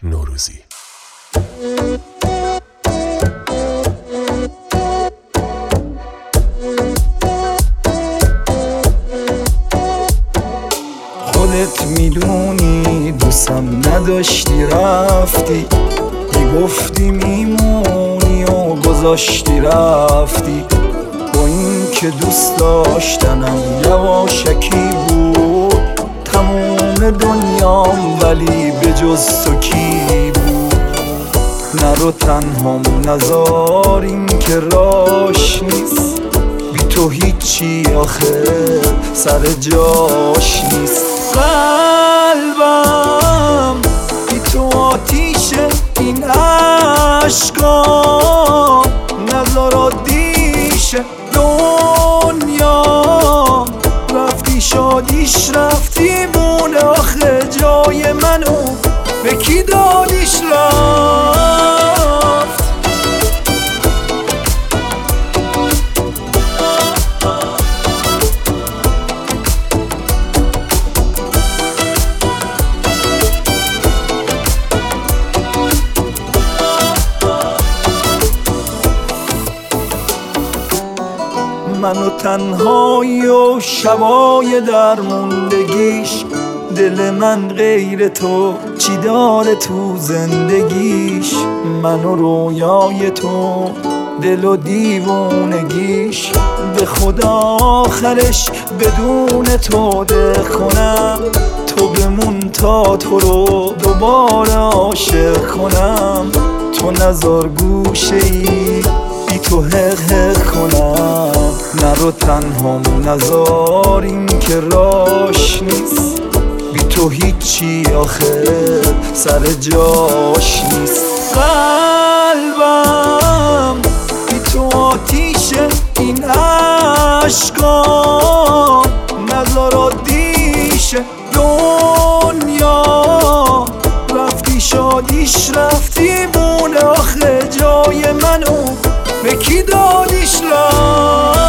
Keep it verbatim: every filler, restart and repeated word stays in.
نوروزی. خودت میدونی دوستم نداشتی رفتی، میگفتی میمونی و گذاشتی رفتی. با این که دوست داشتنم یواشکی بود، تموم دنیام ولی به جز تو کی بود. نرو تنهام نذار این که راش نیست، بی تو هیچی آخه سر جاش نیست. قلبم بی تو آتیشه، این عشقا نذار عادیشه. دنیا رفتی شادیش رفتی مونه، آخه جای منو به کی دادیش رفت. منو تنهایی و شبای درموندگیش، دل من غیر تو چی داره تو زندگیش. منو رویای تو دل و دیوونگیش، به خدا آخرش بدون تو دل کنم. تو بمون تا تو رو دوباره عاشق کنم. تو نذار گوشه ای بی تو حق حق کنم. نرو تنهام نذار این که راش نیست، بی تو هیچی آخه سر جاش نیست. قلبم بی تو آتیشه، این عشقا نذار عادیشه. دنیا رفتی شادیش رفتی مونه، آخه جای منو به کی دادیش رفت.